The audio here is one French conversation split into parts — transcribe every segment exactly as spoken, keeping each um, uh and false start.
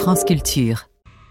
France Culture.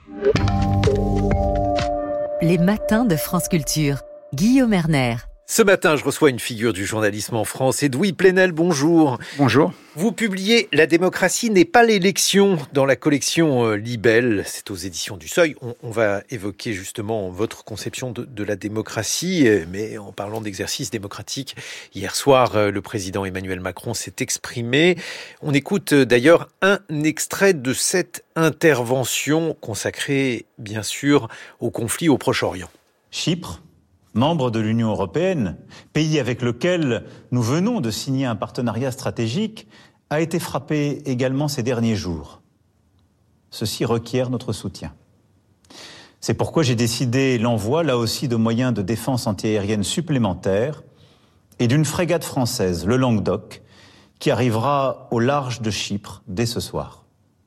Les matins de France Culture. Guillaume Erner. Ce matin, je reçois une figure du journalisme en France. Edoui Plenel, bonjour. Bonjour. Vous publiez « La démocratie n'est pas l'élection » dans la collection euh, Libelle. C'est aux éditions du Seuil. On, on va évoquer justement votre conception de, de la démocratie. Mais en parlant d'exercice démocratique, hier soir, euh, le président Emmanuel Macron s'est exprimé. On écoute euh, d'ailleurs un extrait de cette intervention consacrée, bien sûr, au conflit au Proche-Orient. Chypre, membre de l'Union européenne, pays avec lequel nous venons de signer un partenariat stratégique, a été frappé également ces derniers jours. Ceci requiert notre soutien. C'est pourquoi j'ai décidé l'envoi, là aussi, de moyens de défense antiaérienne supplémentaires et d'une frégate française, le Languedoc, qui arrivera au large de Chypre dès ce soir.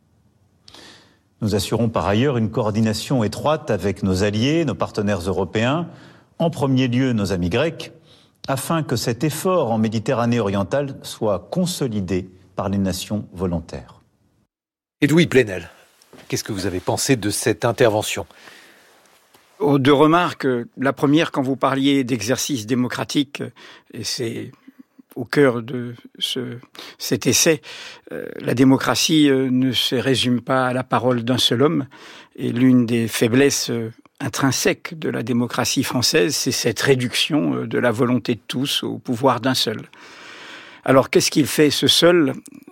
Nous assurons par ailleurs une coordination étroite avec nos alliés, nos partenaires européens, en premier lieu nos amis grecs, afin que cet effort en Méditerranée orientale soit consolidé par les nations volontaires. Edoui Plenel, qu'est-ce que vous avez pensé de cette intervention ? Oh, deux remarques. La première, quand vous parliez d'exercice démocratique, et c'est au cœur de ce, cet essai, euh, la démocratie euh, ne se résume pas à la parole d'un seul homme, et l'une des faiblesses euh, intrinsèque de la démocratie française, c'est cette réduction de la volonté de tous au pouvoir d'un seul. Alors, qu'est-ce qu'il fait, ce seul ?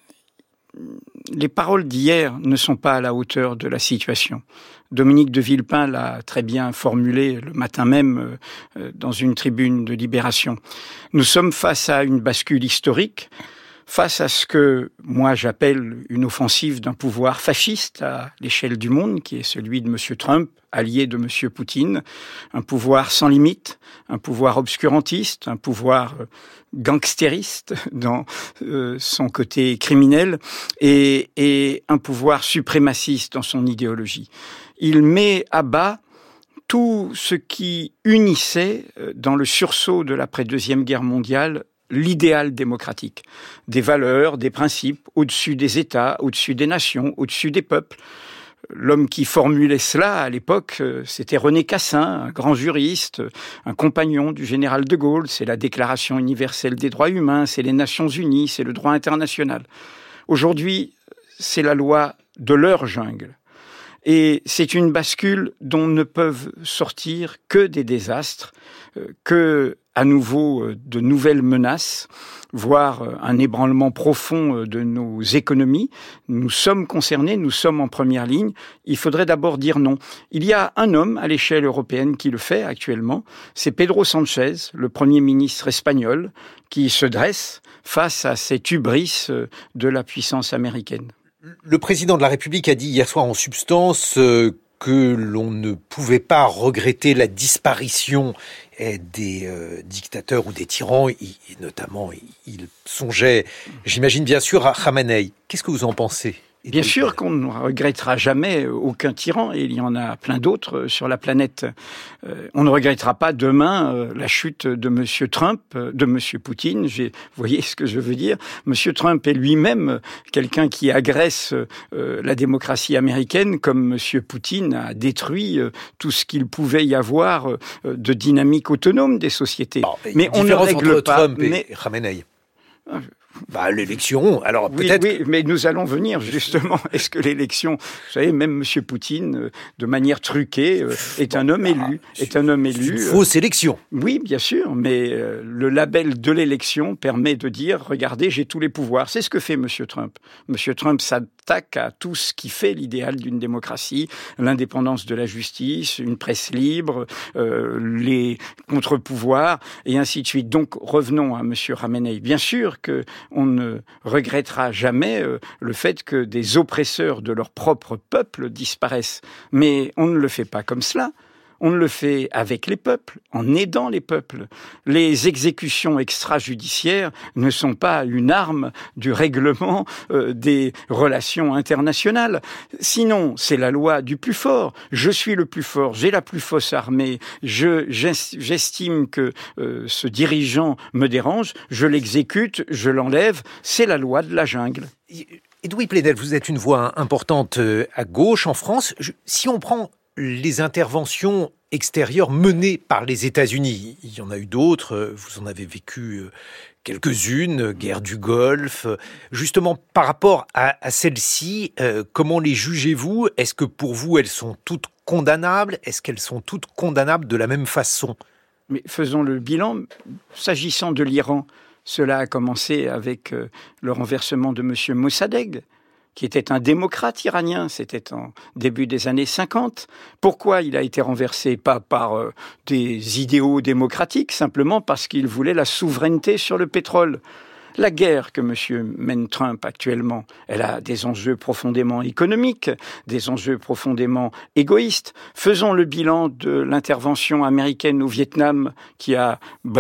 Les paroles d'hier ne sont pas à la hauteur de la situation. Dominique de Villepin l'a très bien formulé le matin même dans une tribune de Libération. Nous sommes face à une bascule historique, face à ce que moi j'appelle une offensive d'un pouvoir fasciste à l'échelle du monde, qui est celui de M. Trump, allié de M. Poutine, un pouvoir sans limite, un pouvoir obscurantiste, un pouvoir gangstériste dans euh, son côté criminel et, et un pouvoir suprémaciste dans son idéologie. Il met à bas tout ce qui unissait dans le sursaut de l'après-deuxième guerre mondiale l'idéal démocratique, des valeurs, des principes, au-dessus des États, au-dessus des nations, au-dessus des peuples. L'homme qui formulait cela à l'époque, c'était René Cassin, un grand juriste, un compagnon du général de Gaulle. C'est la Déclaration universelle des droits humains, c'est les Nations unies, c'est le droit international. Aujourd'hui, c'est la loi de leur jungle. Et c'est une bascule dont ne peuvent sortir que des désastres, que, à nouveau, de nouvelles menaces, voire un ébranlement profond de nos économies. Nous sommes concernés, nous sommes en première ligne. Il faudrait d'abord dire non. Il y a un homme à l'échelle européenne qui le fait actuellement, c'est Pedro Sánchez, le Premier ministre espagnol, qui se dresse face à cette hubris de la puissance américaine. Le président de la République a dit hier soir en substance euh, que l'on ne pouvait pas regretter la disparition eh, des euh, dictateurs ou des tyrans, et, et notamment il, il songeait, j'imagine bien sûr, à Khamenei. Qu'est-ce que vous en pensez ? Bien sûr qu'on ne regrettera jamais aucun tyran, et il y en a plein d'autres sur la planète. Euh, on ne regrettera pas demain euh, la chute de M. Trump, de M. Poutine. J'ai, vous voyez ce que je veux dire ? M. Trump est lui-même quelqu'un qui agresse euh, la démocratie américaine, comme M. Poutine a détruit euh, tout ce qu'il pouvait y avoir euh, de dynamique autonome des sociétés. Bon, mais on ne règle entre pas. Trump et mais... Khamenei. Bah, l'élection, alors oui, peut-être... Oui, mais nous allons venir, justement. Est-ce que l'élection... Vous savez, même M. Poutine, de manière truquée, est un homme élu. Est un homme élu. C'est une fausse élection. Oui, bien sûr, mais le label de l'élection permet de dire, regardez, j'ai tous les pouvoirs. C'est ce que fait M. Trump. M. Trump s'attaque à tout ce qui fait l'idéal d'une démocratie, l'indépendance de la justice, une presse libre, euh, les contre-pouvoirs, et ainsi de suite. Donc, revenons à M. Khamenei. Bien sûr que on ne regrettera jamais euh, le fait que des oppresseurs de leur propre peuple disparaissent. Mais on ne le fait pas comme cela. On le fait avec les peuples, en aidant les peuples. Les exécutions extrajudiciaires ne sont pas une arme du règlement euh, des relations internationales. Sinon, c'est la loi du plus fort. Je suis le plus fort, j'ai la plus fausse armée, je, j'estime que euh, ce dirigeant me dérange, je l'exécute, je l'enlève. C'est la loi de la jungle. Edoui Plenel, vous êtes une voix importante à gauche en France. Je, si on prend les interventions extérieures menées par les États-Unis, il y en a eu d'autres, vous en avez vécu quelques-unes, guerre du Golfe. Justement, par rapport à, à celles-ci, euh, comment les jugez-vous? Est-ce que pour vous, elles sont toutes condamnables? Est-ce qu'elles sont toutes condamnables de la même façon? Mais faisons le bilan. S'agissant de l'Iran, cela a commencé avec euh, le renversement de M. Mossadegh, qui était un démocrate iranien, c'était en début des années cinquante. Pourquoi il a été renversé? Pas par euh, des idéaux démocratiques, simplement parce qu'il voulait la souveraineté sur le pétrole. La guerre que M. mène Trump actuellement, elle a des enjeux profondément économiques, des enjeux profondément égoïstes. Faisons le bilan de l'intervention américaine au Vietnam qui a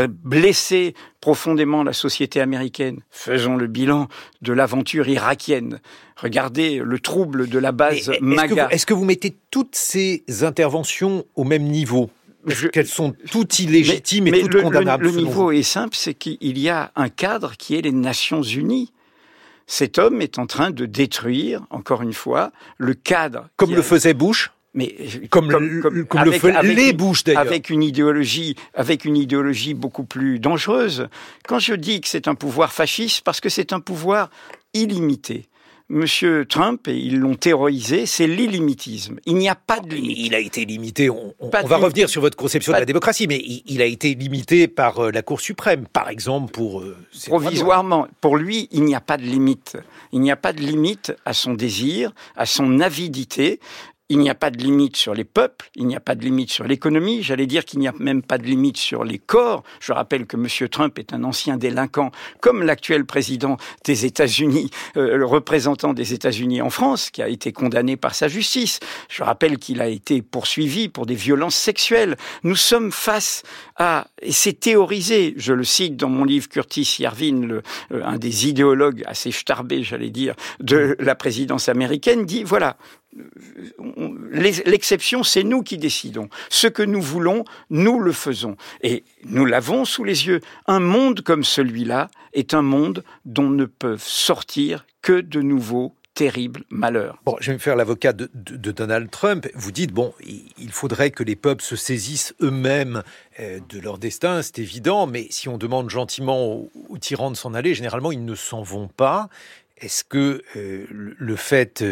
blessé profondément la société américaine. Faisons le bilan de l'aventure irakienne. Regardez le trouble de la base est-ce MAGA. Que vous, est-ce que vous mettez toutes ces interventions au même niveau? Je... Qu'elles sont toutes illégitimes mais, et mais toutes le, condamnables. Le, le niveau vous. est simple, c'est qu'il y a un cadre qui est les Nations Unies. Cet homme est en train de détruire, encore une fois, le cadre. Comme le a... faisait Bush. Mais comme, comme, comme, comme avec, le faisaient les Bush d'ailleurs. Avec une idéologie, avec une idéologie beaucoup plus dangereuse. Quand je dis que c'est un pouvoir fasciste, parce que c'est un pouvoir illimité. Monsieur Trump, et ils l'ont terrorisé, c'est l'illimitisme. Il n'y a pas de limite. Il a été limité, on, on, on va revenir sur votre conception pas de la démocratie, mais il, il a été limité par euh, la Cour suprême, par exemple, pour... Euh, Provisoirement. Pour lui, il n'y a pas de limite. Il n'y a pas de limite à son désir, à son avidité. Il n'y a pas de limite sur les peuples, il n'y a pas de limite sur l'économie, j'allais dire qu'il n'y a même pas de limite sur les corps. Je rappelle que M. Trump est un ancien délinquant, comme l'actuel président des États-Unis, euh, le représentant des États-Unis en France, qui a été condamné par sa justice. Je rappelle qu'il a été poursuivi pour des violences sexuelles. Nous sommes face à, et c'est théorisé, je le cite dans mon livre Curtis Yarvin, le, euh, un des idéologues assez starbés, j'allais dire, de la présidence américaine, dit voilà, l'exception, c'est nous qui décidons. Ce que nous voulons, nous le faisons. Et nous l'avons sous les yeux. Un monde comme celui-là est un monde dont ne peuvent sortir que de nouveaux terribles malheurs. Bon, je vais me faire l'avocat de, de, de Donald Trump. Vous dites, bon, il faudrait que les peuples se saisissent eux-mêmes de leur destin, c'est évident, mais si on demande gentiment aux, aux tyrans de s'en aller, généralement, ils ne s'en vont pas. Est-ce que euh, le fait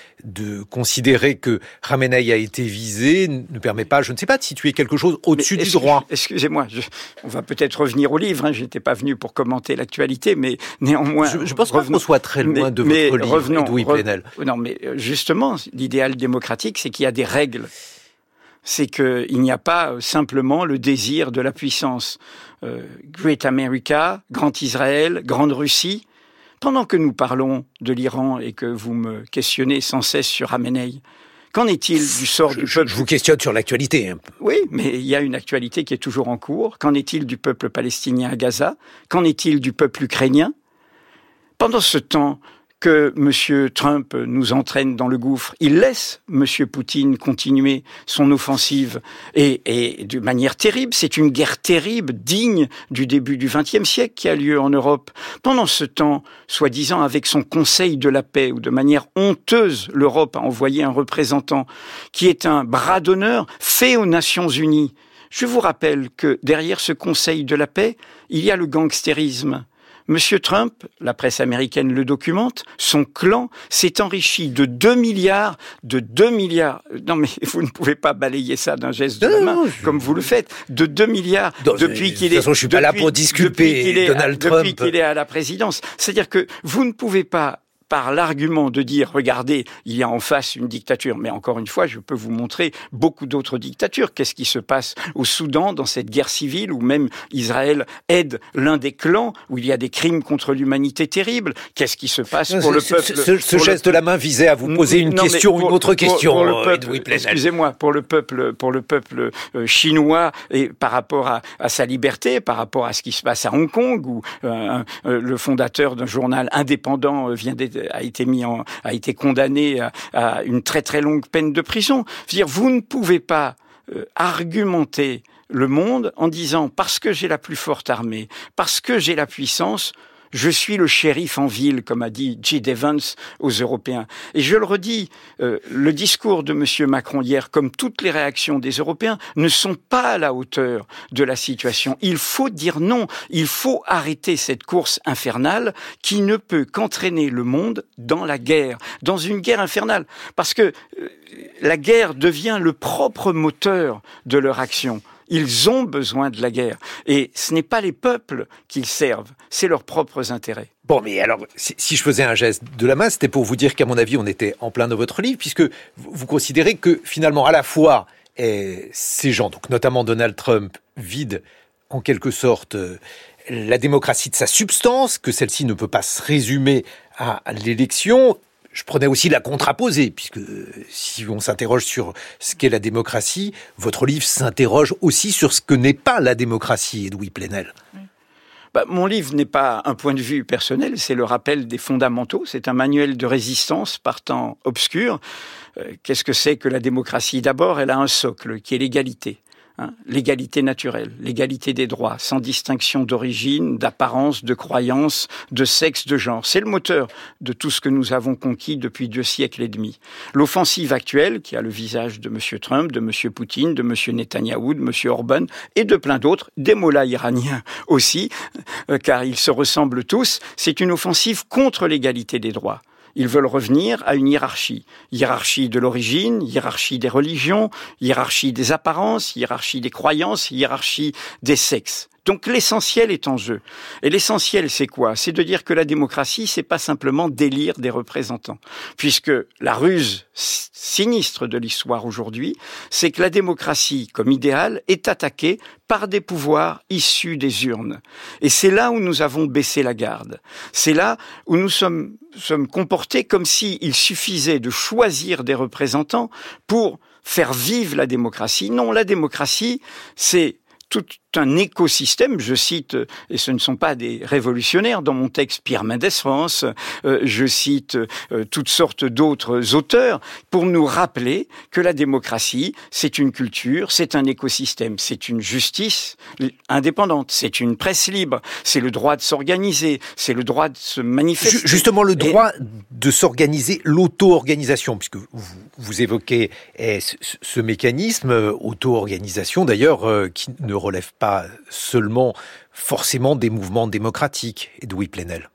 de considérer que Khamenei a été visé ne permet pas, je ne sais pas, de situer quelque chose au-dessus du droit? Excusez-moi, je, on va peut-être revenir au livre. Hein, je n'étais pas venu pour commenter l'actualité, mais néanmoins... Je, je pense pas qu'on soit très loin mais, de mais votre livre, revenons, Edoui Plenel. Non, mais justement, l'idéal démocratique, c'est qu'il y a des règles. C'est qu'il n'y a pas simplement le désir de la puissance. Euh, Great America, Grand Israël, Grande Russie... Pendant que nous parlons de l'Iran et que vous me questionnez sans cesse sur Khamenei, qu'en est-il du sort je, du peuple? Je vous questionne sur l'actualité. Hein. Oui, mais il y a une actualité qui est toujours en cours. Qu'en est-il du peuple palestinien à Gaza? Qu'en est-il du peuple ukrainien? Pendant ce temps que M. Trump nous entraîne dans le gouffre, il laisse M. Poutine continuer son offensive et, et de manière terrible. C'est une guerre terrible, digne du début du vingtième siècle qui a lieu en Europe. Pendant ce temps, soi-disant avec son Conseil de la paix, où de manière honteuse, l'Europe a envoyé un représentant qui est un bras d'honneur fait aux Nations Unies. Je vous rappelle que derrière ce Conseil de la paix, il y a le gangstérisme. Monsieur Trump, la presse américaine le documente, son clan s'est enrichi de deux milliards, de deux milliards, non mais vous ne pouvez pas balayer ça d'un geste de la main, comme vous le faites, de deux milliards non, depuis qu'il est... De toute façon, je suis pas là pour disculper Donald Trump. Depuis qu'il est à la présidence. C'est-à-dire que vous ne pouvez pas, par l'argument de dire, regardez, il y a en face une dictature. Mais encore une fois, je peux vous montrer beaucoup d'autres dictatures. Qu'est-ce qui se passe au Soudan, dans cette guerre civile, où même Israël aide l'un des clans, où il y a des crimes contre l'humanité terribles? Qu'est-ce qui se passe pour ce, le peuple? Ce, ce, ce geste le... de la main visait à vous poser une non, question, pour, une autre pour, question. Pour le peuple, excusez-moi, pour le peuple, pour le peuple euh, chinois, et par rapport à, à sa liberté, par rapport à ce qui se passe à Hong Kong, où euh, euh, le fondateur d'un journal indépendant euh, vient d'être a été mis en, a été condamné à, à une très très longue peine de prison. Je veux dire, vous ne pouvez pas euh, argumenter le monde en disant parce que j'ai la plus forte armée, parce que j'ai la puissance, Je suis le shérif en ville, comme a dit J. Evans aux Européens. Et je le redis, euh, le discours de M. Macron hier, comme toutes les réactions des Européens, ne sont pas à la hauteur de la situation. Il faut dire non. Il faut arrêter cette course infernale qui ne peut qu'entraîner le monde dans la guerre, dans une guerre infernale. Parce que euh, la guerre devient le propre moteur de leur action. Ils ont besoin de la guerre. Et ce n'est pas les peuples qu'ils servent, c'est leurs propres intérêts. Bon, mais alors, si, si je faisais un geste de la main, c'était pour vous dire qu'à mon avis, on était en plein dans votre livre, puisque vous, vous considérez que finalement, à la fois, eh, ces gens, donc notamment Donald Trump, vident en quelque sorte euh, la démocratie de sa substance, que celle-ci ne peut pas se résumer à, à l'élection. Je prenais aussi la contraposée, puisque si on s'interroge sur ce qu'est la démocratie, votre livre s'interroge aussi sur ce que n'est pas la démocratie, Edoui Plenel. Oui. Bah, mon livre n'est pas un point de vue personnel, c'est le rappel des fondamentaux, c'est un manuel de résistance par temps obscur. Euh, qu'est-ce que c'est que la démocratie ? D'abord, elle a un socle qui est l'égalité. Hein, l'égalité naturelle, l'égalité des droits, sans distinction d'origine, d'apparence, de croyance, de sexe, de genre. C'est le moteur de tout ce que nous avons conquis depuis deux siècles et demi. L'offensive actuelle, qui a le visage de M. Trump, de M. Poutine, de M. Netanyahou, de M. Orban et de plein d'autres, des mollahs iraniens aussi, euh, car ils se ressemblent tous, c'est une offensive contre l'égalité des droits. Ils veulent revenir à une hiérarchie. Hiérarchie de l'origine, hiérarchie des religions, hiérarchie des apparences, hiérarchie des croyances, hiérarchie des sexes. Donc l'essentiel est en jeu. Et l'essentiel, c'est quoi ? C'est de dire que la démocratie, c'est pas simplement d'élire des représentants. Puisque la ruse sinistre de l'histoire aujourd'hui, c'est que la démocratie, comme idéal, est attaquée par des pouvoirs issus des urnes. Et c'est là où nous avons baissé la garde. C'est là où nous sommes, sommes comportés comme s'il suffisait de choisir des représentants pour faire vivre la démocratie. Non, la démocratie, c'est tout un écosystème, je cite, et ce ne sont pas des révolutionnaires, dans mon texte Pierre Mendès France, euh, je cite euh, toutes sortes d'autres auteurs, pour nous rappeler que la démocratie, c'est une culture, c'est un écosystème, c'est une justice indépendante, c'est une presse libre, c'est le droit de s'organiser, c'est le droit de se manifester. Justement, le droit et... de s'organiser, l'auto-organisation, puisque vous, vous évoquez eh, ce, ce mécanisme, auto-organisation d'ailleurs, euh, qui ne relève pas seulement forcément des mouvements démocratiques, Edoui Plenel.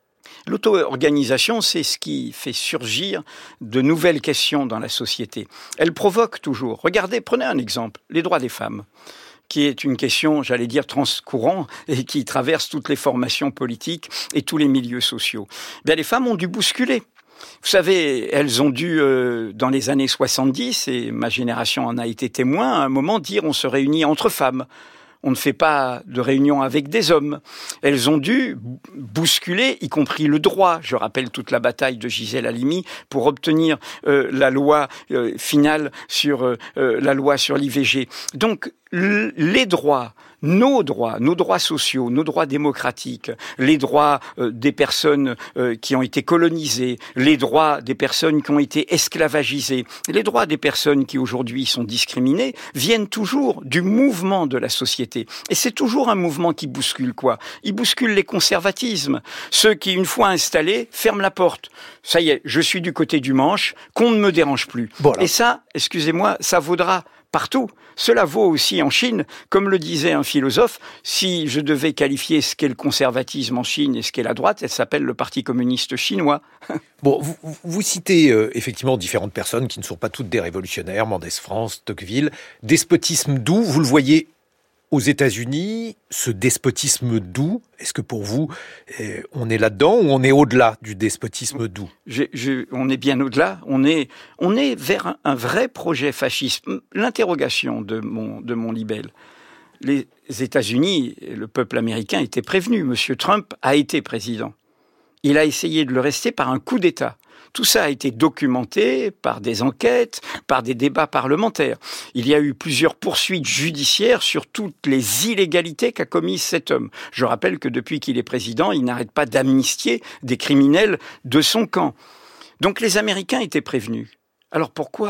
L'auto-organisation, c'est ce qui fait surgir de nouvelles questions dans la société. Elle provoque toujours. Regardez, prenez un exemple, les droits des femmes, qui est une question, j'allais dire, transcourant et qui traverse toutes les formations politiques et tous les milieux sociaux. Bien, les femmes ont dû bousculer. Vous savez, elles ont dû, euh, dans les années soixante-dix, et ma génération en a été témoin, à un moment dire on se réunit entre femmes. On ne fait pas de réunion avec des hommes. Elles ont dû bousculer, y compris le droit. Je rappelle toute la bataille de Gisèle Halimi pour obtenir euh, la loi euh, finale sur euh, la loi sur l'I V G. Donc, l- les droits, nos droits, nos droits sociaux, nos droits démocratiques, les droits euh, des personnes euh, qui ont été colonisées, les droits des personnes qui ont été esclavagisées, les droits des personnes qui aujourd'hui sont discriminées, viennent toujours du mouvement de la société. Et c'est toujours un mouvement qui bouscule quoi ? Il bouscule les conservatismes. Ceux qui, une fois installés, ferment la porte. Ça y est, je suis du côté du manche, qu'on ne me dérange plus. Voilà. Et ça, excusez-moi, ça vaudra partout. Cela vaut aussi en Chine. Comme le disait un philosophe, si je devais qualifier ce qu'est le conservatisme en Chine et ce qu'est la droite, elle s'appelle le Parti communiste chinois. Bon, vous, vous citez euh, effectivement différentes personnes qui ne sont pas toutes des révolutionnaires, Mendès France, Tocqueville. Despotisme doux, vous le voyez aux États-Unis, ce despotisme doux, est-ce que pour vous, eh, on est là-dedans ou on est au-delà du despotisme doux ? je, je, On est bien au-delà. On est, on est vers un, un vrai projet fasciste. L'interrogation de mon, de mon libelle. Les États-Unis, le peuple américain était prévenu. Monsieur Trump a été président. Il a essayé de le rester par un coup d'État. Tout ça a été documenté par des enquêtes, par des débats parlementaires. Il y a eu plusieurs poursuites judiciaires sur toutes les illégalités qu'a commises cet homme. Je rappelle que depuis qu'il est président, il n'arrête pas d'amnistier des criminels de son camp. Donc les Américains étaient prévenus. Alors pourquoi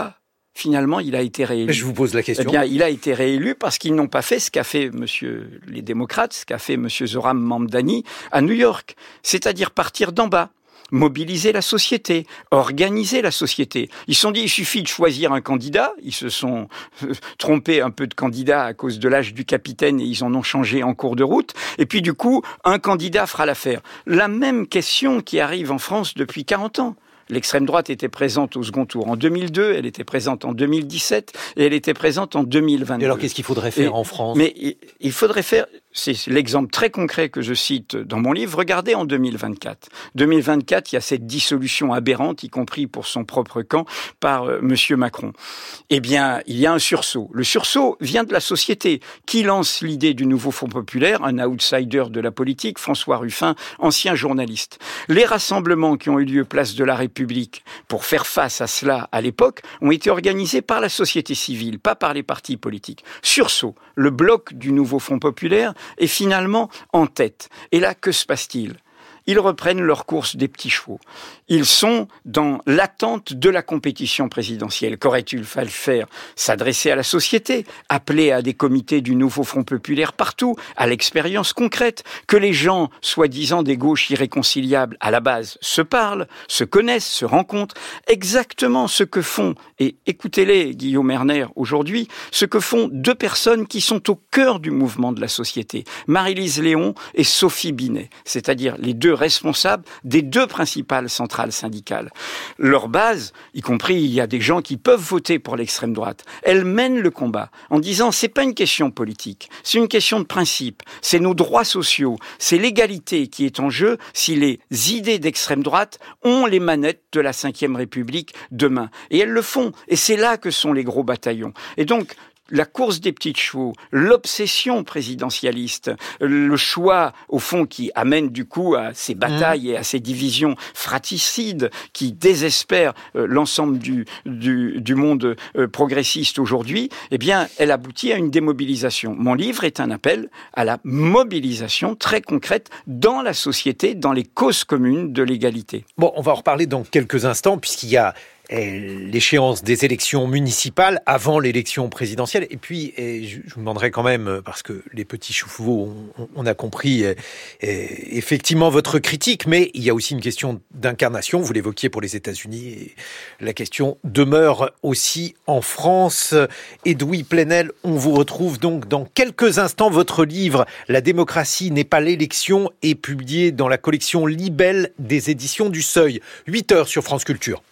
finalement, il a été réélu. Je vous pose la question. Eh bien, il a été réélu parce qu'ils n'ont pas fait ce qu'a fait monsieur, les démocrates, ce qu'a fait monsieur Zoran Mamdani à New York. C'est-à-dire partir d'en bas. Mobiliser la société, organiser la société. Ils se sont dit, il suffit de choisir un candidat. Ils se sont euh, trompés un peu de candidat à cause de l'âge du capitaine et ils en ont changé en cours de route. Et puis du coup, un candidat fera l'affaire. La même question qui arrive en France depuis quarante ans. L'extrême droite était présente au second tour en deux mille deux, elle était présente en deux mille dix-sept et elle était présente en deux mille vingt-deux. Et alors qu'est-ce qu'il faudrait faire et, en France ? Mais il faudrait faire, c'est l'exemple très concret que je cite dans mon livre, regardez en deux mille vingt-quatre. deux mille vingt-quatre, il y a cette dissolution aberrante, y compris pour son propre camp, par euh, monsieur Macron. Eh bien, il y a un sursaut. Le sursaut vient de la société. Qui lance l'idée du nouveau Front populaire ? Un outsider de la politique, François Ruffin, ancien journaliste. Les rassemblements qui ont eu lieu place de la République pour faire face à cela à l'époque ont été organisés par la société civile, pas par les partis politiques. Sursaut, le bloc du nouveau Front populaire est finalement en tête. Et là, que se passe-t-il ? Ils reprennent leur course des petits chevaux. Ils sont dans l'attente de la compétition présidentielle. Qu'aurait-il fallu faire ? S'adresser à la société, appeler à des comités du nouveau Front populaire partout, à l'expérience concrète, que les gens, soi-disant des gauches irréconciliables, à la base, se parlent, se connaissent, se rencontrent. Exactement ce que font, et écoutez-les, Guillaume Erner, aujourd'hui, ce que font deux personnes qui sont au cœur du mouvement de la société, Marie-Lise Léon et Sophie Binet, c'est-à-dire les deux responsables des deux principales centrales syndicales. Leur base, y compris il y a des gens qui peuvent voter pour l'extrême droite, elles mènent le combat en disant c'est pas une question politique, c'est une question de principe, c'est nos droits sociaux, c'est l'égalité qui est en jeu si les idées d'extrême droite ont les manettes de la cinquième République demain. Et elles le font. Et c'est là que sont les gros bataillons. Et donc, la course des petits chevaux, l'obsession présidentialiste, le choix, au fond, qui amène du coup à ces batailles et à ces divisions fratricides qui désespèrent euh, l'ensemble du, du, du monde euh, progressiste aujourd'hui, eh bien, elle aboutit à une démobilisation. Mon livre est un appel à la mobilisation très concrète dans la société, dans les causes communes de l'égalité. Bon, on va en reparler dans quelques instants, puisqu'il y a l'échéance des élections municipales avant l'élection présidentielle. Et puis, et je vous demanderai quand même, parce que les petits chevaux, on, on a compris et, et effectivement votre critique, mais il y a aussi une question d'incarnation. Vous l'évoquiez pour les États-Unis, et la question demeure aussi en France. Edoui Plenel, on vous retrouve donc dans quelques instants. Votre livre « La démocratie n'est pas l'élection » est publié dans la collection Libelle des éditions du Seuil. huit heures sur France Culture.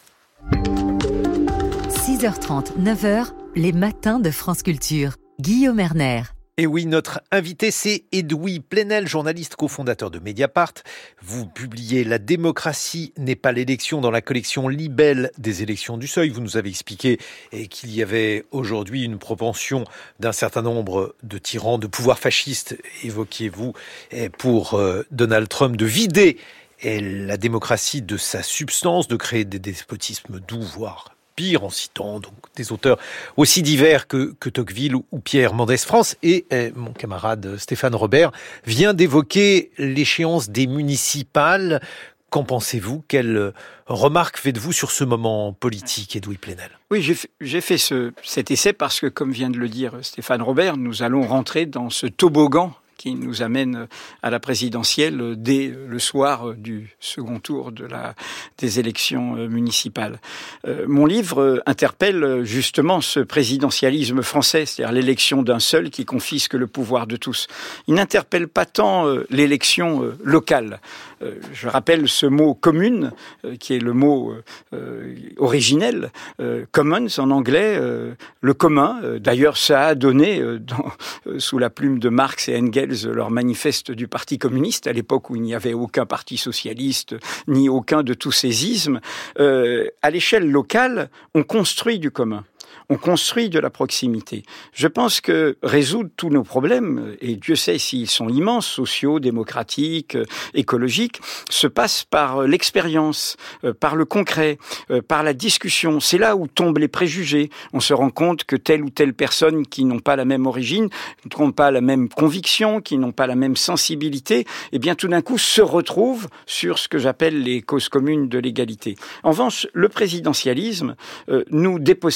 six heures trente, neuf heures, les matins de France Culture. Guillaume Erner. Et oui, notre invité, c'est Edoui Plenel, journaliste cofondateur de Mediapart. Vous publiez « La démocratie n'est pas l'élection » dans la collection Libelle des élections du Seuil. Vous nous avez expliqué qu'il y avait aujourd'hui une propension d'un certain nombre de tyrans, de pouvoirs fascistes, évoquiez-vous, pour Donald Trump, de vider et la démocratie de sa substance, de créer des despotismes doux, voire pire, en citant donc des auteurs aussi divers que, que Tocqueville ou, ou Pierre Mendès France. Et eh, mon camarade Stéphane Robert vient d'évoquer l'échéance des municipales. Qu'en pensez-vous ? Quelle remarque faites-vous sur ce moment politique, Edoui Plenel ? Oui, j'ai fait, j'ai fait ce, cet essai parce que, comme vient de le dire Stéphane Robert, nous allons rentrer dans ce toboggan qui nous amène à la présidentielle dès le soir du second tour de la, des élections municipales. Euh, mon livre interpelle justement ce présidentialisme français, c'est-à-dire l'élection d'un seul qui confisque le pouvoir de tous. Il n'interpelle pas tant euh, l'élection euh, locale. Euh, je rappelle ce mot « commune », euh, qui est le mot euh, originel, euh, « commons » en anglais, euh, le commun. Euh, d'ailleurs, ça a donné, euh, dans, euh, sous la plume de Marx et Engels, leur manifeste du Parti communiste, à l'époque où il n'y avait aucun parti socialiste, ni aucun de tous ces ismes. Euh, à l'échelle locale, on construit du commun. On construit de la proximité. Je pense que résoudre tous nos problèmes, et Dieu sait s'ils sont immenses, sociaux, démocratiques, écologiques, se passe par l'expérience, par le concret, par la discussion. C'est là où tombent les préjugés. On se rend compte que telle ou telle personne qui n'ont pas la même origine, qui n'ont pas la même conviction, qui n'ont pas la même sensibilité, eh bien tout d'un coup se retrouvent sur ce que j'appelle les causes communes de l'égalité. En revanche, le présidentialisme euh, nous dépossède de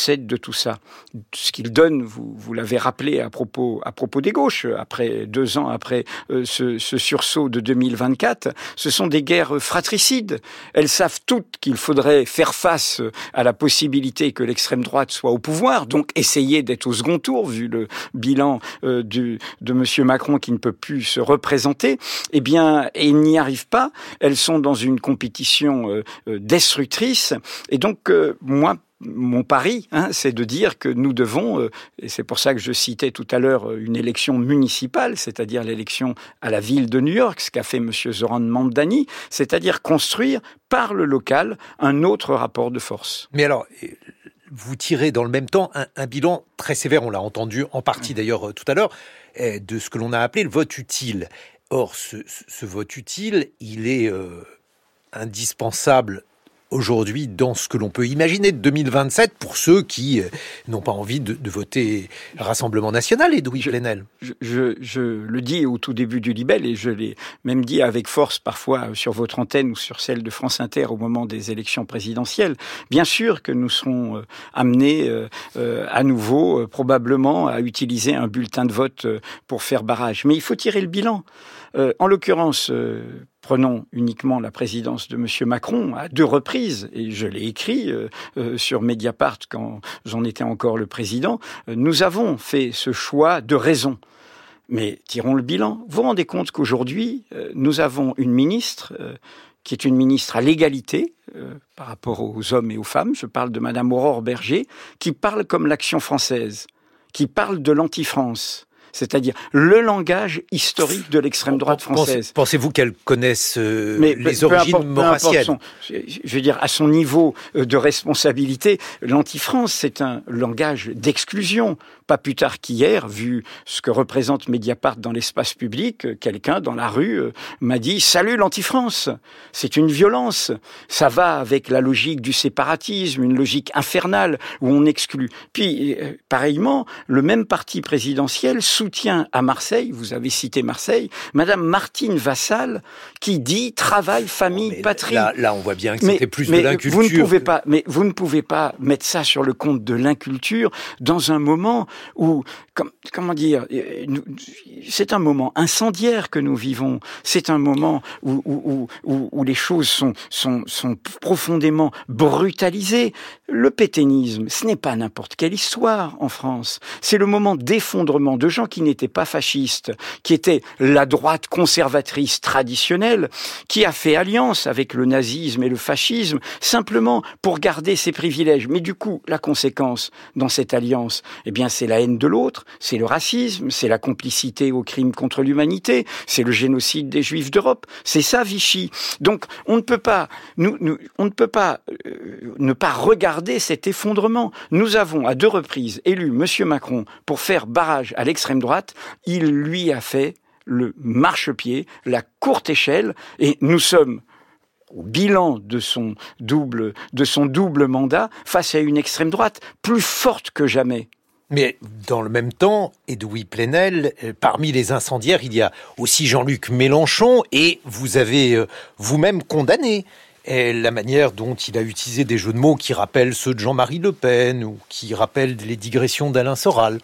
tout ça. Ce qu'il donne, vous, vous l'avez rappelé à propos, à propos des gauches, après deux ans après euh, ce, ce sursaut de deux mille vingt-quatre, ce sont des guerres fratricides. Elles savent toutes qu'il faudrait faire face à la possibilité que l'extrême droite soit au pouvoir, donc essayer d'être au second tour, vu le bilan euh, du, de M. Macron qui ne peut plus se représenter. Eh bien, et ils n'y arrivent pas. Elles sont dans une compétition euh, euh, destructrice. Et donc, euh, moi, mon pari, hein, c'est de dire que nous devons, euh, et c'est pour ça que je citais tout à l'heure euh, une élection municipale, c'est-à-dire l'élection à la ville de New York, ce qu'a fait M. Zoran Mamdani, c'est-à-dire construire par le local un autre rapport de force. Mais alors, vous tirez dans le même temps un, un bilan très sévère, on l'a entendu en partie d'ailleurs euh, tout à l'heure, euh, de ce que l'on a appelé le vote utile. Or, ce, ce vote utile, il est euh, indispensable aujourd'hui dans ce que l'on peut imaginer de deux mille vingt-sept pour ceux qui euh, n'ont pas envie de, de voter Rassemblement National, Edoui Plenel. Je, je, je le dis au tout début du Libelle et je l'ai même dit avec force parfois sur votre antenne ou sur celle de France Inter au moment des élections présidentielles. Bien sûr que nous serons euh, amenés euh, euh, à nouveau euh, probablement à utiliser un bulletin de vote euh, pour faire barrage. Mais il faut tirer le bilan. Euh, en l'occurrence, euh, prenons uniquement la présidence de M. Macron à deux reprises, et je l'ai écrit euh, euh, sur Mediapart quand j'en étais encore le président, euh, nous avons fait ce choix de raison. Mais tirons le bilan. Vous vous rendez compte qu'aujourd'hui, euh, nous avons une ministre euh, qui est une ministre à l'égalité euh, par rapport aux hommes et aux femmes, je parle de Madame Aurore Berger, qui parle comme l'Action française, qui parle de l'anti-France, c'est-à-dire le langage historique de l'extrême droite française. Pensez-vous qu'elle connaisse euh, Mais les peu origines importe, maurassiennes son, je veux dire, à son niveau de responsabilité, l'anti-France, c'est un langage d'exclusion. Pas plus tard qu'hier, vu ce que représente Mediapart dans l'espace public, quelqu'un dans la rue m'a dit « Salut l'anti-France !» C'est une violence. Ça va avec la logique du séparatisme, une logique infernale où on exclut. Puis, pareillement, le même parti présidentiel soutient à Marseille, vous avez cité Marseille, Madame Martine Vassal, qui dit travail, famille, oh, patrie. Là, là, on voit bien que mais, c'était plus mais de l'inculture. Vous ne pouvez pas, mais vous ne pouvez pas mettre ça sur le compte de l'inculture dans un moment où, comme, comment dire, c'est un moment incendiaire que nous vivons. C'est un moment où, où, où, où les choses sont, sont, sont profondément brutalisées. Le pétainisme, ce n'est pas n'importe quelle histoire en France. C'est le moment d'effondrement de gens qui n'étaient pas fascistes, qui étaient la droite conservatrice traditionnelle, qui a fait alliance avec le nazisme et le fascisme simplement pour garder ses privilèges. Mais du coup, la conséquence dans cette alliance, eh bien, c'est la haine de l'autre, c'est le racisme, c'est la complicité aux crimes contre l'humanité, c'est le génocide des Juifs d'Europe. C'est ça, Vichy. Donc, on ne peut pas, nous, nous, on ne peut pas euh, ne pas regarder cet effondrement. Nous avons à deux reprises élu M. Macron pour faire barrage à l'extrême droite. Il lui a fait le marchepied, la courte échelle, et nous sommes au bilan de son double, de son double mandat face à une extrême droite plus forte que jamais. Mais dans le même temps, Edoui Plenel, parmi les incendiaires, il y a aussi Jean-Luc Mélenchon, et vous avez euh, vous-même condamné et la manière dont il a utilisé des jeux de mots qui rappellent ceux de Jean-Marie Le Pen ou qui rappellent les digressions d'Alain Soral.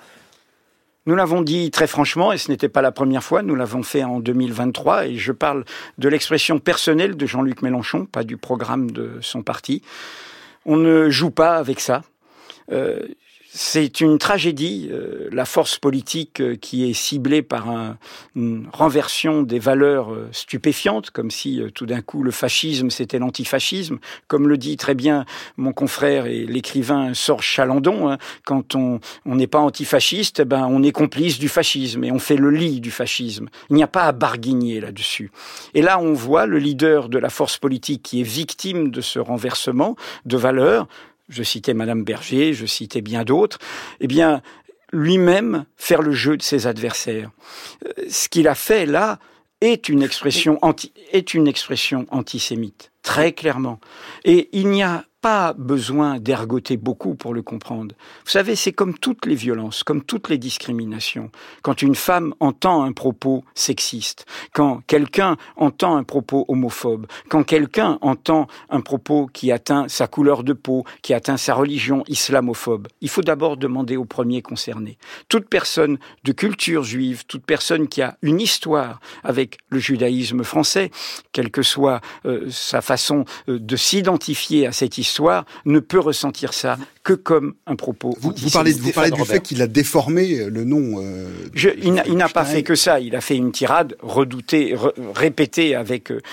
Nous l'avons dit très franchement, et ce n'était pas la première fois, nous l'avons fait en deux mille vingt-trois, et je parle de l'expression personnelle de Jean-Luc Mélenchon, pas du programme de son parti. On ne joue pas avec ça. Euh, C'est une tragédie, euh, la force politique euh, qui est ciblée par un, une renversion des valeurs euh, stupéfiantes, comme si euh, tout d'un coup le fascisme c'était l'antifascisme, comme le dit très bien mon confrère et l'écrivain Sorge Chalandon, hein, quand on on n'est pas antifasciste, ben on est complice du fascisme et on fait le lit du fascisme. Il n'y a pas à barguigner là-dessus. Et là on voit le leader de la force politique qui est victime de ce renversement de valeurs. Je citais Madame Berger, je citais bien d'autres, eh bien, lui-même faire le jeu de ses adversaires. Ce qu'il a fait là est une expression anti, est une expression antisémite, très clairement. Et il n'y a pas besoin d'ergoter beaucoup pour le comprendre. Vous savez, c'est comme toutes les violences, comme toutes les discriminations. Quand une femme entend un propos sexiste, quand quelqu'un entend un propos homophobe, quand quelqu'un entend un propos qui atteint sa couleur de peau, qui atteint sa religion islamophobe, il faut d'abord demander au premier concerné. Toute personne de culture juive, toute personne qui a une histoire avec le judaïsme français, quelle que soit euh, sa façon euh, de s'identifier à cette histoire, Histoire, ne peut ressentir ça que comme un propos. Vous, vous parlez, vous parlez du fait qu'il a déformé le nom. Euh, Je, il n'a, il n'a pas fait que ça. Il a fait une tirade redoutée, re, répétée avec, euh,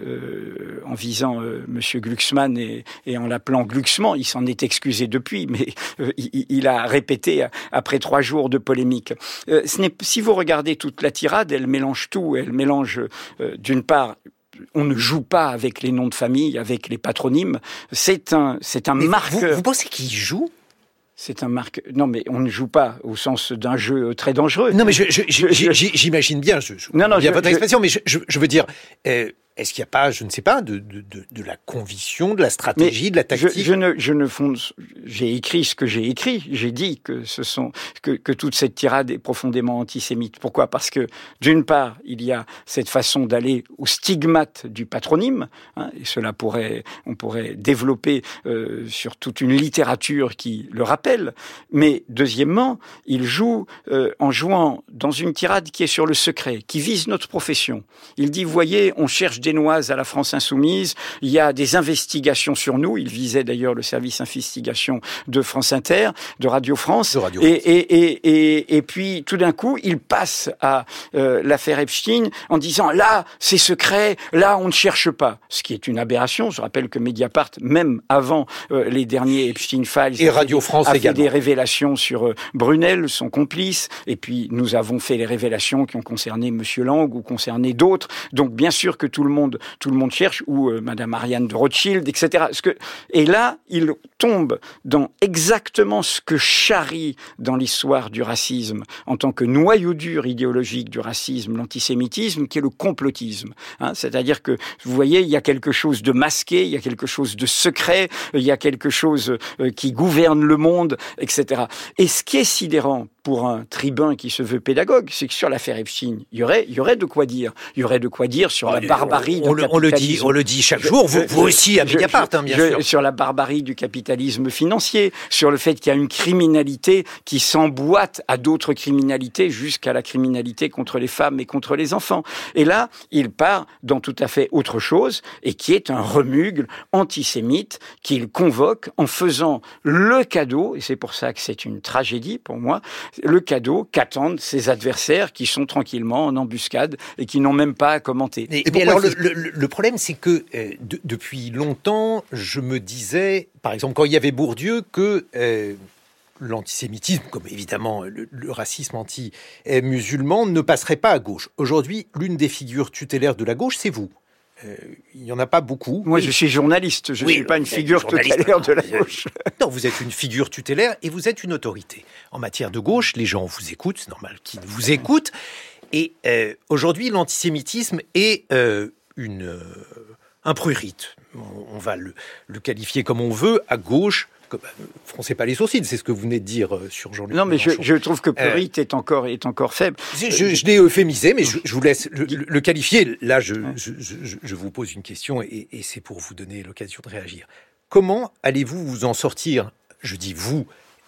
euh, en visant euh, Monsieur Glucksmann et, et en l'appelant Glucksmann. Il s'en est excusé depuis, mais euh, il, il a répété après trois jours de polémique. Euh, ce n'est, si vous regardez toute la tirade, elle mélange tout. Elle mélange, euh, d'une part, on ne joue pas avec les noms de famille, avec les patronymes. C'est un, c'est un mais marqueur. Vous, vous pensez qu'il joue ? C'est un marque. Non, mais on ne joue pas au sens d'un jeu très dangereux. Non, mais je, je, je, je, j'imagine bien. Je, je, non, non, il y a je, votre je, expression, mais je, je, je veux dire. Euh, Est-ce qu'il n'y a pas, je ne sais pas, de, de, de, de la conviction, de la stratégie, mais de la tactique ? je, je ne, je ne fonde. J'ai écrit ce que j'ai écrit. J'ai dit que ce sont que, que toute cette tirade est profondément antisémite. Pourquoi ? Parce que d'une part, il y a cette façon d'aller au stigmate du patronyme, hein, et cela pourrait, on pourrait développer euh, sur toute une littérature qui le rappelle. Mais deuxièmement, il joue euh, en jouant dans une tirade qui est sur le secret, qui vise notre profession. Il dit, vous voyez, on cherche des noises à la France Insoumise, il y a des investigations sur nous, il visait d'ailleurs le service investigation de France Inter, de Radio France, de Radio et, France. Et, et, et, et puis tout d'un coup, il passe à euh, l'affaire Epstein en disant, là, c'est secret, là, on ne cherche pas, ce qui est une aberration. Je rappelle que Mediapart, même avant euh, les derniers Epstein Files, et Radio fait, France a également. fait des révélations sur euh, Brunel, son complice, et puis nous avons fait les révélations qui ont concerné Monsieur Lang ou concerné d'autres, donc bien sûr que tout le monde, tout le monde cherche, ou euh, Madame Ariane de Rothschild, et cetera. Ce que, et là, il tombe dans exactement ce que charrie dans l'histoire du racisme, en tant que noyau dur idéologique du racisme, l'antisémitisme, qui est le complotisme. Hein, c'est-à-dire que, vous voyez, il y a quelque chose de masqué, il y a quelque chose de secret, il y a quelque chose euh, qui gouverne le monde, et cetera. Et ce qui est sidérant pour un tribun qui se veut pédagogue, c'est que sur l'affaire Epstein, il y aurait, il y aurait de quoi dire. Il y aurait de quoi dire sur oh, la barbarie on, du on, on le dit, on le dit chaque jour. Vous, vous aussi à Mediapart, hein, bien je, sûr. Sur la barbarie du capitalisme financier, sur le fait qu'il y a une criminalité qui s'emboîte à d'autres criminalités, jusqu'à la criminalité contre les femmes et contre les enfants. Et là, il part dans tout à fait autre chose, et qui est un remugle antisémite qu'il convoque en faisant le cadeau, et c'est pour ça que c'est une tragédie pour moi, le cadeau qu'attendent ses adversaires qui sont tranquillement en embuscade et qui n'ont même pas à commenter. Et, et alors, le, le, le problème, c'est que euh, de, depuis longtemps, je me disais, par exemple, quand il y avait Bourdieu, que euh, l'antisémitisme, comme évidemment le, le racisme anti-musulman, ne passerait pas à gauche. Aujourd'hui, l'une des figures tutélaires de la gauche, c'est vous. Euh, il n'y en a pas beaucoup. Moi, je suis journaliste, je ne oui, suis pas une figure tutélaire de la gauche. Non, vous êtes une figure tutélaire et vous êtes une autorité. En matière de gauche, les gens vous écoutent, c'est normal qu'ils vous écoutent. Et euh, aujourd'hui, l'antisémitisme est euh, une, euh, un prurite. On, on va le, le qualifier comme on veut, à gauche. Que, bah, froncez pas les sourcils, c'est ce que vous venez de dire euh, sur Jean-Luc Non, mais je, Mélenchon. je trouve que prurite euh, est encore est encore faible. Je, je, je l'ai euphémisé, mais je, je vous laisse le, le, le qualifier. Là, je, je, je, je vous pose une question et, et c'est pour vous donner l'occasion de réagir. Comment allez-vous vous en sortir ? Je dis vous,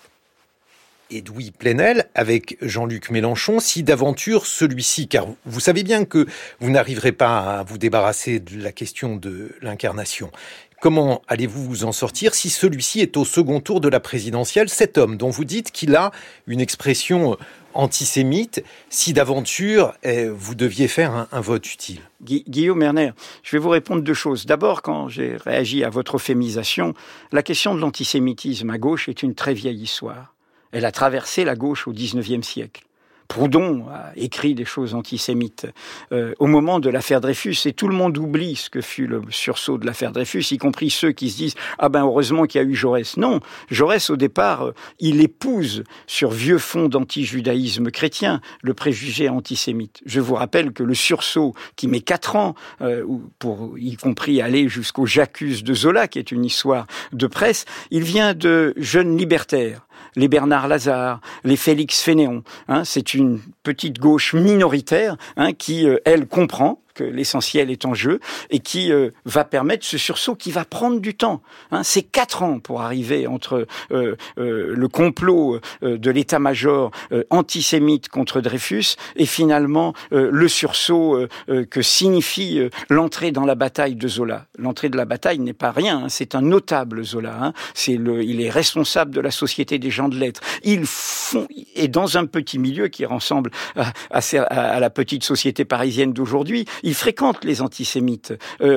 Edoui Plenel, avec Jean-Luc Mélenchon, si d'aventure celui-ci, car vous savez bien que vous n'arriverez pas à vous débarrasser de la question de l'incarnation. Comment allez-vous vous en sortir si celui-ci est au second tour de la présidentielle, cet homme dont vous dites qu'il a une expression antisémite, si d'aventure eh, vous deviez faire un, un vote utile ? Gu- Guillaume Erner, je vais vous répondre deux choses. D'abord, quand j'ai réagi à votre euphémisation, la question de l'antisémitisme à gauche est une très vieille histoire. Elle a traversé la gauche au dix-neuvième siècle. Proudhon a écrit des choses antisémites euh, au moment de l'affaire Dreyfus, et tout le monde oublie ce que fut le sursaut de l'affaire Dreyfus, y compris ceux qui se disent « Ah ben heureusement qu'il y a eu Jaurès ». Non, Jaurès au départ, euh, il épouse sur vieux fond d'antijudaïsme chrétien le préjugé antisémite. Je vous rappelle que le sursaut qui met quatre ans, euh, pour y compris aller jusqu'au J'accuse de Zola, qui est une histoire de presse, il vient de jeunes libertaires. Les Bernard Lazare, les Félix Fénéon. Hein, c'est une petite gauche minoritaire hein, qui, euh, elle, comprend que l'essentiel est en jeu et qui euh, va permettre ce sursaut qui va prendre du temps. Hein, c'est quatre ans pour arriver entre euh, euh, le complot euh, de l'état-major euh, antisémite contre Dreyfus et finalement euh, le sursaut euh, euh, que signifie euh, l'entrée dans la bataille de Zola. L'entrée de la bataille n'est pas rien, hein, c'est un notable Zola. Hein, c'est le, il est responsable de la Société des gens de lettres. Il font, et dans un petit milieu qui ressemble à, à, à la petite société parisienne d'aujourd'hui, il fréquente les antisémites. Euh,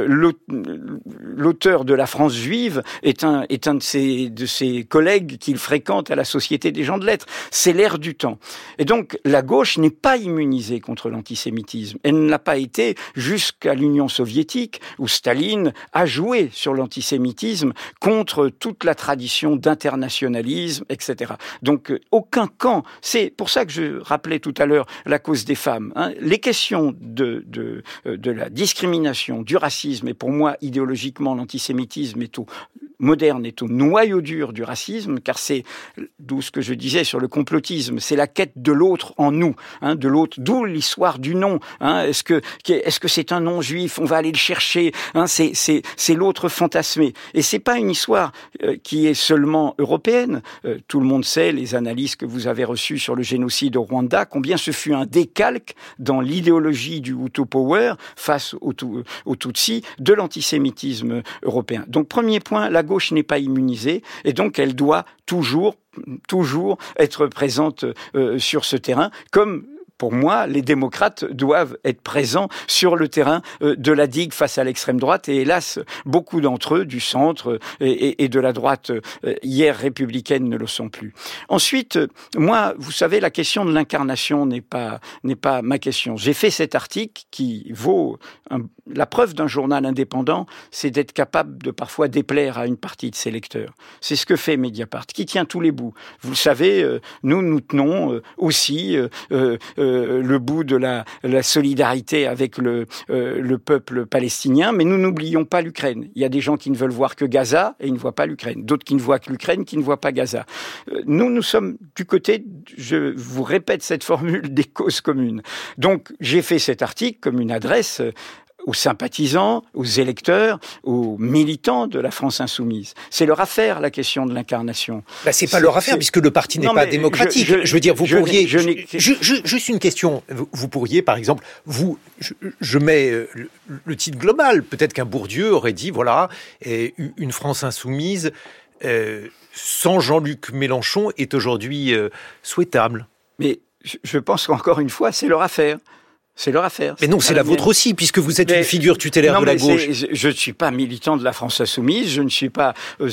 l'auteur de La France juive est un, est un de ses, de ses collègues qu'il fréquente à la Société des gens de lettres. C'est l'air du temps. Et donc, la gauche n'est pas immunisée contre l'antisémitisme. Elle ne l'a pas été jusqu'à l'Union soviétique, où Staline a joué sur l'antisémitisme contre toute la tradition d'internationalisme, et cetera. Donc, aucun camp. C'est pour ça que je rappelais tout à l'heure la cause des femmes. Hein. Les questions de, de de la discrimination, du racisme, et pour moi, idéologiquement, l'antisémitisme est au moderne est au noyau dur du racisme, car c'est, d'où ce que je disais sur le complotisme, c'est la quête de l'autre en nous, hein, de l'autre, d'où l'histoire du nom. Hein, est-ce que est-ce que c'est un nom juif? On va aller le chercher. Hein, c'est c'est c'est l'autre fantasmé. Et c'est pas une histoire euh, qui est seulement européenne. Euh, tout le monde sait, les analyses que vous avez reçues sur le génocide au Rwanda, combien ce fut un décalque dans l'idéologie du Hutu Power face au, au Tutsi de l'antisémitisme européen. Donc premier point, la gauche n'est pas immunisée et donc elle doit toujours, toujours être présente euh, sur ce terrain, comme pour moi, les démocrates doivent être présents sur le terrain de la digue face à l'extrême droite. Et hélas, beaucoup d'entre eux, du centre et, et de la droite hier républicaine, ne le sont plus. Ensuite, moi, vous savez, la question de l'incarnation n'est pas, n'est pas ma question. J'ai fait cet article qui vaut un, la preuve d'un journal indépendant, c'est d'être capable de parfois déplaire à une partie de ses lecteurs. C'est ce que fait Mediapart, qui tient tous les bouts. Vous le savez, nous, nous tenons aussi euh, euh, le bout de la, la solidarité avec le, euh, le peuple palestinien, mais nous n'oublions pas l'Ukraine. Il y a des gens qui ne veulent voir que Gaza et ils ne voient pas l'Ukraine. D'autres qui ne voient que l'Ukraine, qui ne voient pas Gaza. Euh, nous, nous sommes du côté, je vous répète cette formule, des causes communes. Donc, j'ai fait cet article comme une adresse aux sympathisants, aux électeurs, aux militants de la France insoumise. C'est leur affaire, la question de l'incarnation. Bah, c'est pas leur affaire, puisque le parti n'est pas démocratique. Je, je, je veux dire, vous je pourriez... Je, je, je, je, juste une question. Vous, vous pourriez, par exemple, vous, je, je mets le, le titre global. Peut-être qu'un Bourdieu aurait dit, voilà, une France insoumise euh, sans Jean-Luc Mélenchon est aujourd'hui euh, souhaitable. Mais je pense qu'encore une fois, c'est leur affaire. C'est leur affaire. Mais non, c'est la vôtre aussi, puisque vous êtes mais, une figure tutélaire non, de la gauche. Je ne suis pas militant de la France insoumise, je ne suis pas euh,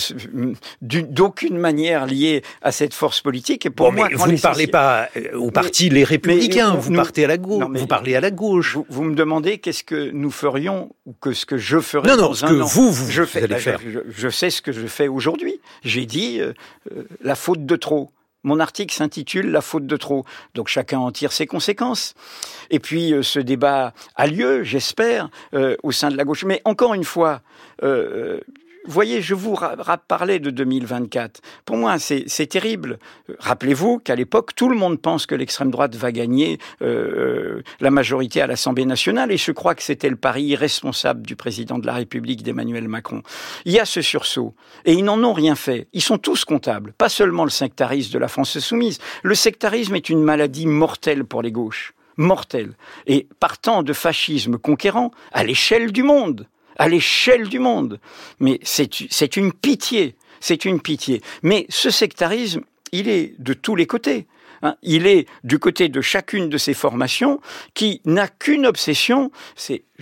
d'aucune manière lié à cette force politique. Et pour bon, moi, mais vous ne parlez pas au parti mais, Les Républicains, mais, vous nous, partez à la gauche, non, vous parlez à la gauche. Vous, vous me demandez qu'est-ce que nous ferions ou que ce que je ferais non, non, dans ce un que an. vous, vous, je vous fais, allez bah, faire. Je, je sais ce que je fais aujourd'hui. J'ai dit euh, euh, la faute de trop. Mon article s'intitule « La faute de trop ». Donc chacun en tire ses conséquences. Et puis euh, ce débat a lieu, j'espère, euh, au sein de la gauche. Mais encore une fois, euh, vous voyez, je vous ra- ra- parlais de deux mille vingt-quatre. Pour moi, c'est, c'est terrible. Rappelez-vous qu'à l'époque, tout le monde pense que l'extrême droite va gagner euh, la majorité à l'Assemblée nationale. Et je crois que c'était le pari irresponsable du président de la République, d'Emmanuel Macron. Il y a ce sursaut. Et ils n'en ont rien fait. Ils sont tous comptables. Pas seulement le sectarisme de la France insoumise. Le sectarisme est une maladie mortelle pour les gauches. Mortelle. Et partant de fascisme conquérant à l'échelle du monde. À l'échelle du monde. Mais c'est, c'est une pitié. C'est une pitié. Mais ce sectarisme, il est de tous les côtés. Hein. Il est du côté de chacune de ces formations qui n'a qu'une obsession, c'est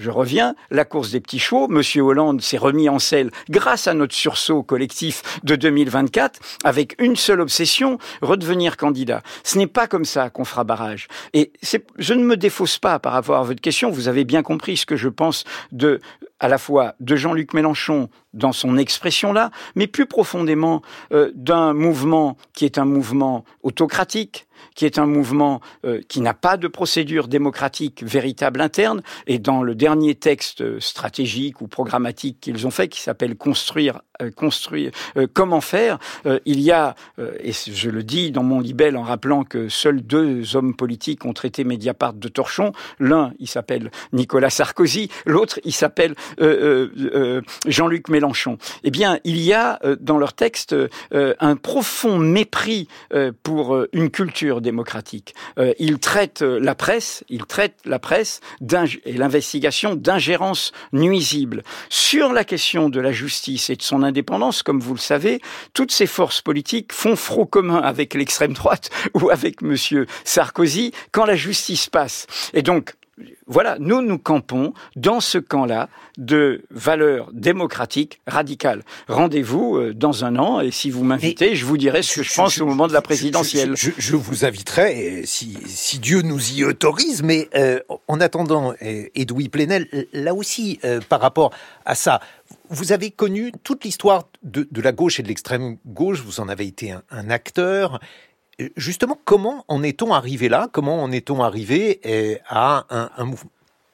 je reviens, la course des petits chevaux, Monsieur Hollande s'est remis en selle grâce à notre sursaut collectif de deux mille vingt-quatre, avec une seule obsession, redevenir candidat. Ce n'est pas comme ça qu'on fera barrage. Et c'est, je ne me défausse pas par rapport à votre question, vous avez bien compris ce que je pense de, à la fois de Jean-Luc Mélenchon dans son expression-là, mais plus profondément euh, d'un mouvement qui est un mouvement autocratique, qui est un mouvement euh, qui n'a pas de procédure démocratique véritable interne. Et dans le dernier texte stratégique ou programmatique qu'ils ont fait, qui s'appelle « Construire, euh, construire euh, comment faire euh, », il y a, euh, et je le dis dans mon libelle en rappelant que seuls deux hommes politiques ont traité Mediapart de torchon. L'un, il s'appelle Nicolas Sarkozy, l'autre, il s'appelle euh, euh, euh, Jean-Luc Mélenchon. Eh bien, il y a euh, dans leur texte euh, un profond mépris euh, pour euh, une culture démocratique. Euh, il traite la presse, il traite la presse et l'investigation d'ingérence nuisible. Sur la question de la justice et de son indépendance, comme vous le savez, toutes ces forces politiques font front commun avec l'extrême droite ou avec Monsieur Sarkozy quand la justice passe. Et donc, voilà, nous nous campons dans ce camp-là de valeurs démocratiques radicales. Rendez-vous dans un an et si vous m'invitez, mais je vous dirai ce que je, je pense je, au moment de la présidentielle. Je, je, je vous inviterai si, si Dieu nous y autorise, mais euh, en attendant, euh, Edoui Plenel, là aussi, euh, par rapport à ça, vous avez connu toute l'histoire de, de la gauche et de l'extrême gauche, vous en avez été un, un acteur. Justement, comment en est-on arrivé là ? Comment en est-on arrivé à un, un mouvement ?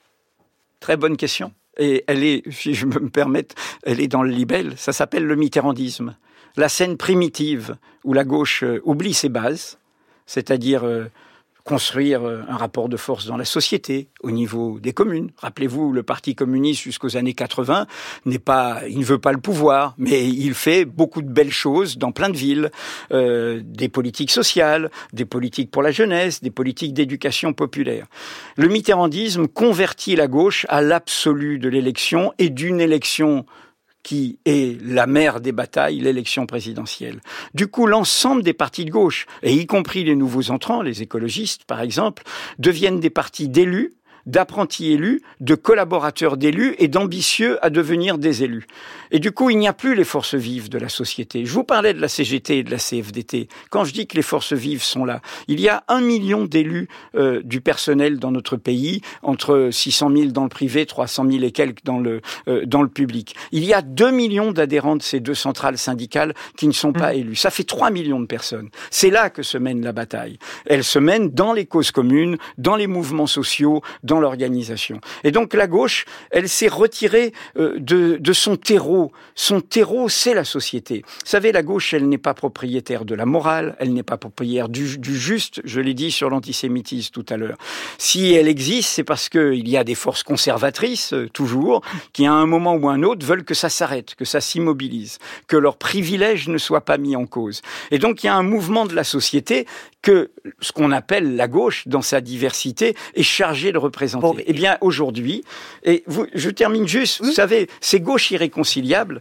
Très bonne question. Et elle est, si je me permette, elle est dans le libelle. Ça s'appelle le mitterrandisme. La scène primitive où la gauche oublie ses bases, c'est-à-dire euh, construire un rapport de force dans la société, au niveau des communes. Rappelez-vous, le Parti communiste, jusqu'aux années quatre-vingts, n'est pas, il ne veut pas le pouvoir, mais il fait beaucoup de belles choses dans plein de villes, euh, des politiques sociales, des politiques pour la jeunesse, des politiques d'éducation populaire. Le mitterrandisme convertit la gauche à l'absolu de l'élection et d'une élection qui est la mère des batailles, l'élection présidentielle. Du coup, l'ensemble des partis de gauche, et y compris les nouveaux entrants, les écologistes par exemple, deviennent des partis d'élus, d'apprentis élus, de collaborateurs d'élus et d'ambitieux à devenir des élus. Et du coup, il n'y a plus les forces vives de la société. Je vous parlais de la C G T et de la C F D T. Quand je dis que les forces vives sont là, il y a un million d'élus euh, du personnel dans notre pays, entre six cent mille dans le privé, trois cent mille et quelques dans le, euh, dans le public. Il y a deux millions d'adhérents de ces deux centrales syndicales qui ne sont pas mmh. élus. Ça fait trois millions de personnes. C'est là que se mène la bataille. Elle se mène dans les causes communes, dans les mouvements sociaux, dans l'organisation. Et donc la gauche, elle s'est retirée euh, de, de son terreau. Son terreau, c'est la société. Vous savez, la gauche, elle n'est pas propriétaire de la morale, elle n'est pas propriétaire du, du juste, je l'ai dit sur l'antisémitisme tout à l'heure. Si elle existe, c'est parce qu'il y a des forces conservatrices, euh, toujours, qui à un moment ou un autre veulent que ça s'arrête, que ça s'immobilise, que leurs privilèges ne soient pas mis en cause. Et donc il y a un mouvement de la société que ce qu'on appelle la gauche, dans sa diversité, est chargé de représenter. Bon, mais... Eh bien, aujourd'hui, et vous, je termine juste, oui. Vous savez, ces gauches irréconciliables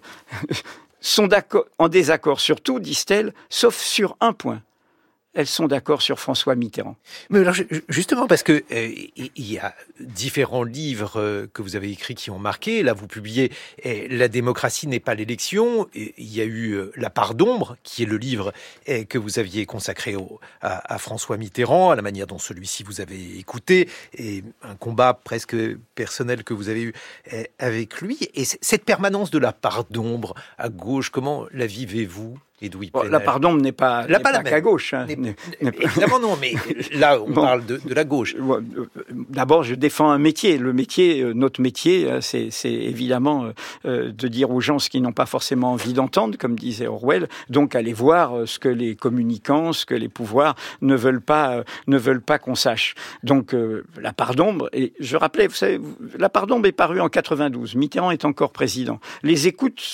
sont d'accord, en désaccord sur tout, disent-elles, sauf sur un point. Elles sont d'accord sur François Mitterrand. Mais alors, justement, parce que euh, il y a différents livres euh, que vous avez écrits qui ont marqué. Là, vous publiez eh, « La démocratie n'est pas l'élection ». Il y a eu euh, « La part d'ombre », qui est le livre eh, que vous aviez consacré au, à, à François Mitterrand, à la manière dont celui-ci vous avez écouté, et un combat presque personnel que vous avez eu eh, avec lui. Et cette permanence de la part d'ombre à gauche, comment la vivez-vous ? Bon, la part d'ombre n'est pas, n'est pas, pas qu'à gauche. Hein. N'est, évidemment non, mais là, on bon, parle de, de la gauche. D'abord, je défends un métier. Le métier, notre métier, c'est, c'est évidemment euh, de dire aux gens ce qu'ils n'ont pas forcément envie d'entendre, comme disait Orwell. Donc, aller voir ce que les communicants, ce que les pouvoirs ne veulent pas, euh, ne veulent pas qu'on sache. Donc, euh, la part d'ombre, et je rappelais, vous savez, la part d'ombre est parue en quatre-vingt-douze. Mitterrand est encore président. Les écoutes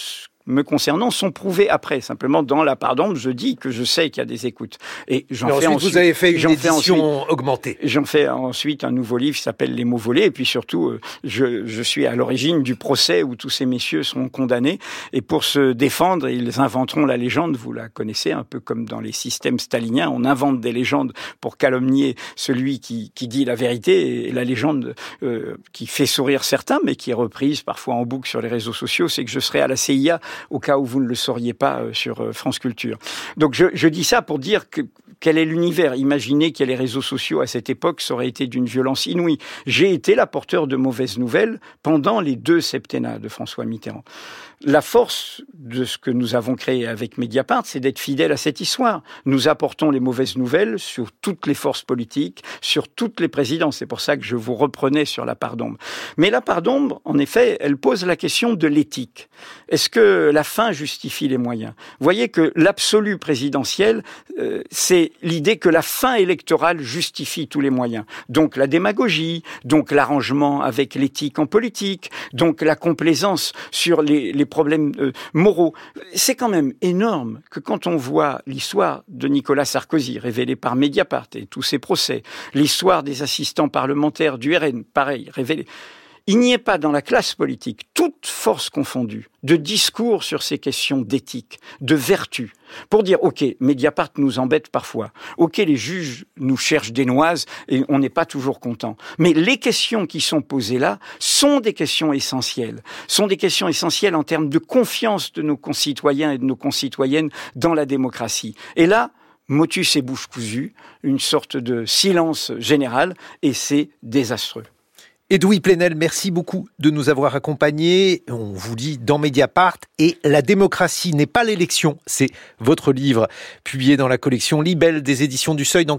me concernant sont prouvées après. Simplement, dans La Part d'Ombre, je dis que je sais qu'il y a des écoutes. Et j'en Mais fais ensuite, ensuite, vous avez fait une édition ensuite, augmentée. J'en fais ensuite un nouveau livre qui s'appelle Les mots volés. Et puis surtout, je, je suis à l'origine du procès où tous ces messieurs seront condamnés. Et pour se défendre, ils inventeront la légende. Vous la connaissez, un peu comme dans les systèmes staliniens. On invente des légendes pour calomnier celui qui, qui dit la vérité. Et la légende euh, qui fait sourire certains, mais qui est reprise parfois en boucle sur les réseaux sociaux, c'est que je serai à la C I A au cas où vous ne le sauriez pas euh, sur euh, France Culture. Donc je, je dis ça pour dire que quel est l'univers. Imaginez qu'il y ait les réseaux sociaux à cette époque, ça aurait été d'une violence inouïe. J'ai été l'apporteur de mauvaises nouvelles pendant les deux septennats de François Mitterrand. La force de ce que nous avons créé avec Mediapart, c'est d'être fidèle à cette histoire. Nous apportons les mauvaises nouvelles sur toutes les forces politiques, sur toutes les présidences. C'est pour ça que je vous reprenais sur La Part d'Ombre. Mais La Part d'Ombre, en effet, elle pose la question de l'éthique. Est-ce que la fin justifie les moyens ? Vous voyez que l'absolu présidentiel, euh, c'est l'idée que la fin électorale justifie tous les moyens. Donc la démagogie, donc l'arrangement avec l'éthique en politique, donc la complaisance sur les, les problèmes euh, moraux. C'est quand même énorme que quand on voit l'histoire de Nicolas Sarkozy, révélée par Mediapart et tous ses procès, l'histoire des assistants parlementaires du R N, pareil, révélée, il n'y ait pas dans la classe politique, toute force confondue, de discours sur ces questions d'éthique, de vertu, pour dire, OK, Mediapart nous embête parfois, OK, les juges nous cherchent des noises et on n'est pas toujours content. Mais les questions qui sont posées là sont des questions essentielles, sont des questions essentielles en termes de confiance de nos concitoyens et de nos concitoyennes dans la démocratie. Et là, motus et bouche cousue, une sorte de silence général, et c'est désastreux. Edoui Plenel, merci beaucoup de nous avoir accompagnés. On vous dit dans Mediapart et La démocratie n'est pas l'élection. C'est votre livre publié dans la collection Libelle des éditions du Seuil. Dans